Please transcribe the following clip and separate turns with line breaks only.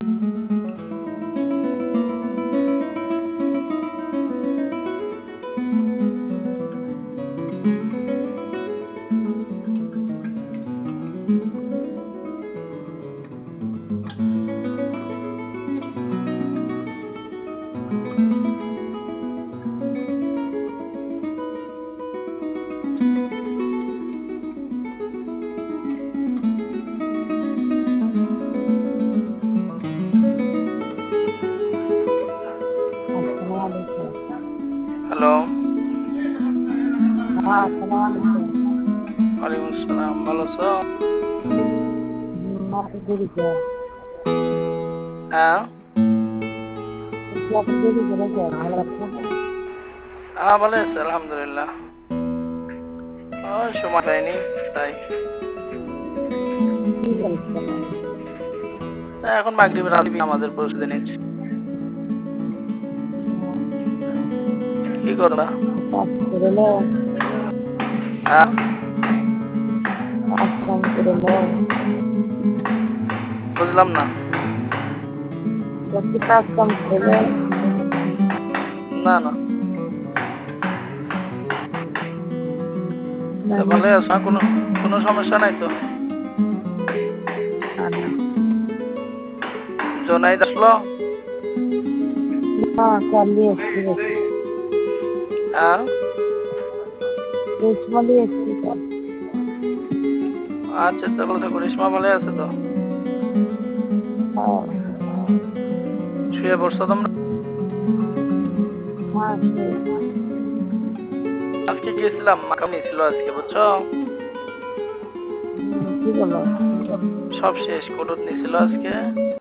Hello.
হ্যাঁ, আসসালামু আলাইকুম।
ওয়ালাইকুম আসসালাম। ভালো আছো?
আপনি দেরি করে
হ্যাঁ।
আপনি দেরি করে ভালো লাগছে না।
হ্যাঁ, ভালো আছে আলহামদুলিল্লাহ। সময় পাইনি তাই।
কি বলছেন?
এখন মাগরিবের আগে আমাদের প্রস্তুতি নিচ্ছি। কি করবা?
কাজ করলো,
হ্যাঁ।
কাজ কাম করলো,
বুঝলাম না।
একটু কাজ কাম করলো।
না না, ভালো আছো? কোনো কোনো সমস্যা নাই তো? জোনাইদ আসলো?
না, চালিয়ে এসছি,
হ্যাঁ।
রেশমালি এসছি তো।
আচ্ছা, ভালো থাকো। রেশমা ভালো আছে তো?
হ্যাঁ,
শুয়ে পড়ছো তোমরা?
হ্যাঁ,
আজকে গিয়েছিলাম, মাকাম ছিল আজকে, বুঝছো?
কি বলো?
সব শেষ, কোটর নিছিল আজকে।